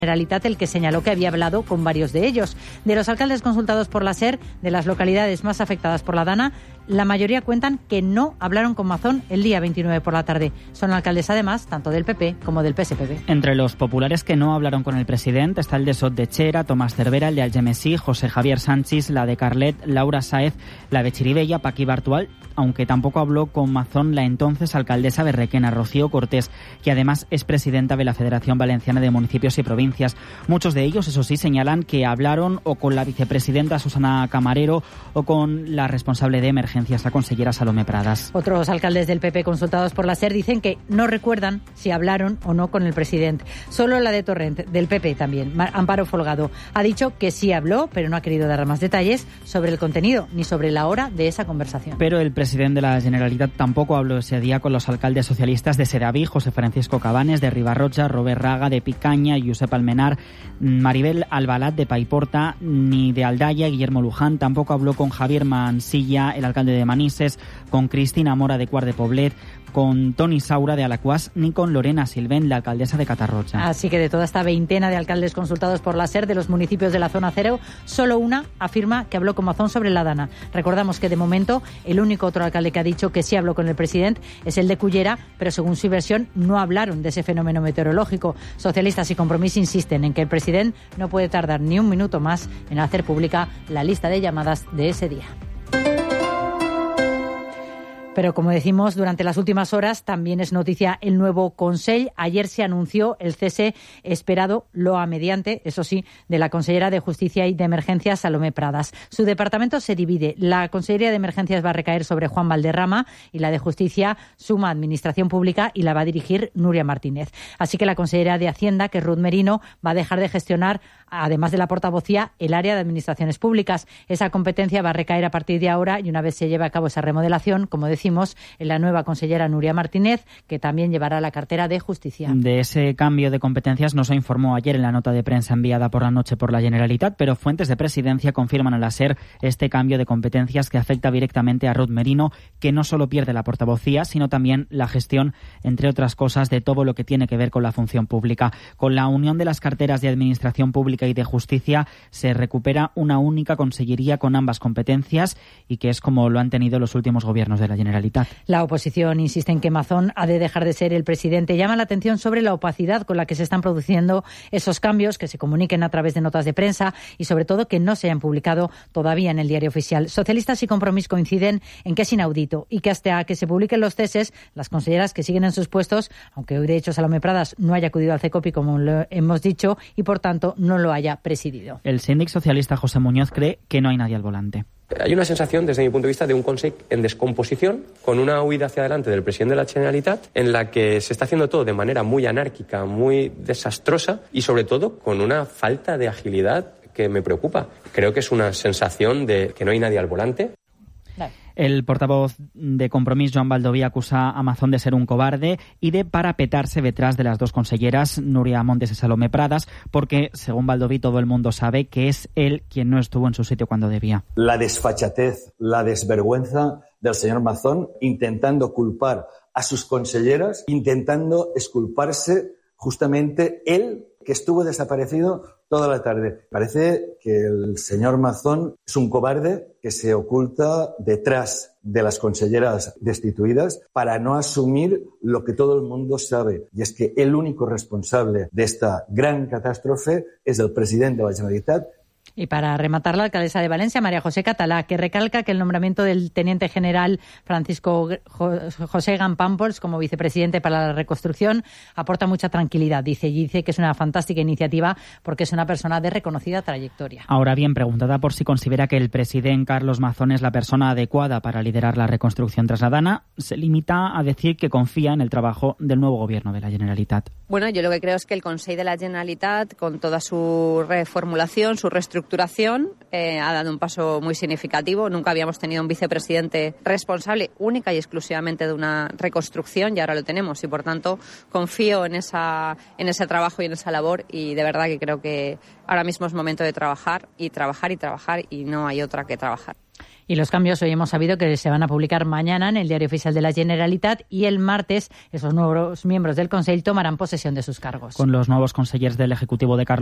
Generalitat el que señaló que había hablado con varios de ellos. De los alcaldes consultados por la SER, de las localidades más afectadas por la Dana, la mayoría cuentan que no hablaron con Mazón el día 29 por la tarde. Son alcaldes, además, tanto del PP como del PSPB. Entre los populares que no hablaron con el presidente está el de Sot de Chera, Tomás Cervera, el de Algemesí, José Javier Sánchez, la de Carlet, Laura Sáez, la de Chirivella, Paqui Bartual, aunque tampoco habló con Mazón la entonces alcaldesa de Requena, Rocío Cortés, que además es presidenta de la Federación Valenciana de Municipios y Provincias. Muchos de ellos, eso sí, señalan que hablaron o con la vicepresidenta Susana Camarero o con la responsable de emergencias, la consellera Salomé Pradas. Otros alcaldes del PP consultados por la SER dicen que no recuerdan si hablaron o no con el presidente. Solo la de Torrent, del PP también, Amparo Folgado, ha dicho que sí habló, pero no ha querido dar más detalles sobre el contenido ni sobre la hora de esa conversación. Pero el presidente de la Generalitat tampoco habló ese día con los alcaldes socialistas de Sedaví, José Francisco Cabanes, de Ribarroja, Robert Raga, de Picaña, Josep Almenar, Maribel Albalat de Paiporta, ni de Aldaya, Guillermo Luján. Tampoco habló con Javier Mansilla, el alcalde de Manises, con Cristina Mora de Quart de Poblet, con Toni Saura de Alacuás, ni con Lorena Silvén, la alcaldesa de Catarroja. Así que de toda esta veintena de alcaldes consultados por la SER de los municipios de la zona cero, solo una afirma que habló con Mazón sobre la Dana. Recordamos que de momento el único otro alcalde que ha dicho que sí habló con el presidente es el de Cullera, pero según su versión no hablaron de ese fenómeno meteorológico. Socialistas y Compromís insisten en que el presidente no puede tardar ni un minuto más en hacer pública la lista de llamadas de ese día. Pero como decimos, durante las últimas horas también es noticia el nuevo Consell. Ayer se anunció el cese esperado, loa mediante, eso sí, de la consellera de Justicia y de Emergencias, Salomé Pradas. Su departamento se divide. La Consellería de Emergencias va a recaer sobre Juan Valderrama y la de Justicia suma Administración Pública y la va a dirigir Núria Martínez. Así que la consellera de Hacienda, que es Ruth Merino, va a dejar de gestionar, además de la portavocía, el área de Administraciones Públicas. Esa competencia va a recaer a partir de ahora y una vez se lleve a cabo esa remodelación, como decimos, en la nueva consellera Núria Martínez, que también llevará la cartera de Justicia. De ese cambio de competencias no se informó ayer en la nota de prensa enviada por la noche por la Generalitat, pero fuentes de presidencia confirman a la SER este cambio de competencias que afecta directamente a Ruth Merino, que no solo pierde la portavocía, sino también la gestión, entre otras cosas, de todo lo que tiene que ver con la función pública. Con la unión de las carteras de Administración Pública y de Justicia se recupera una única consellería con ambas competencias y que es como lo han tenido los últimos gobiernos de la Generalitat. La oposición insiste en que Mazón ha de dejar de ser el presidente. Llama la atención sobre la opacidad con la que se están produciendo esos cambios, que se comuniquen a través de notas de prensa y sobre todo que no se hayan publicado todavía en el diario oficial. Socialistas y Compromís coinciden en que es inaudito y que hasta que se publiquen los ceses, las conselleras que siguen en sus puestos, aunque hoy de hecho Salomé Pradas no haya acudido al CECOPI como lo hemos dicho y por tanto no lo haya presidido. El síndic socialista José Muñoz cree que no hay nadie al volante. Hay una sensación, desde mi punto de vista, de un Consell en descomposición, con una huida hacia adelante del presidente de la Generalitat, en la que se está haciendo todo de manera muy anárquica, muy desastrosa y, sobre todo, con una falta de agilidad que me preocupa. Creo que es una sensación de que no hay nadie al volante. El portavoz de Compromís, Joan Baldoví, acusa a Mazón de ser un cobarde y de parapetarse detrás de las dos conselleras, Núria Montes y Salomé Pradas, porque, según Baldoví, todo el mundo sabe que es él quien no estuvo en su sitio cuando debía. La desfachatez, la desvergüenza del señor Mazón intentando culpar a sus conselleras, intentando exculparse justamente él, que estuvo desaparecido toda la tarde. Parece que el señor Mazón es un cobarde que se oculta detrás de las conselleras destituidas para no asumir lo que todo el mundo sabe, y es que el único responsable de esta gran catástrofe es el presidente de la Generalitat. Y para rematar, la alcaldesa de Valencia, María José Catalá, que recalca que el nombramiento del teniente general Francisco José Gampampols como vicepresidente para la reconstrucción aporta mucha tranquilidad, dice, y dice que es una fantástica iniciativa porque es una persona de reconocida trayectoria. Ahora bien, preguntada por si considera que el presidente Carlos Mazón es la persona adecuada para liderar la reconstrucción tras la Dana, se limita a decir que confía en el trabajo del nuevo gobierno de la Generalitat. Bueno, yo lo que creo es que el Consell de la Generalitat, con toda su reformulación, su reestructuración, ha dado un paso muy significativo. Nunca habíamos tenido un vicepresidente responsable única y exclusivamente de una reconstrucción y ahora lo tenemos y por tanto confío en ese trabajo y en esa labor y de verdad que creo que ahora mismo es momento de trabajar y trabajar y trabajar y no hay otra que trabajar. Y los cambios hoy hemos sabido que se van a publicar mañana en el Diario Oficial de la Generalitat y el martes esos nuevos miembros del Consell tomarán posesión de sus cargos. Con los nuevos consellers del Ejecutivo de Carlos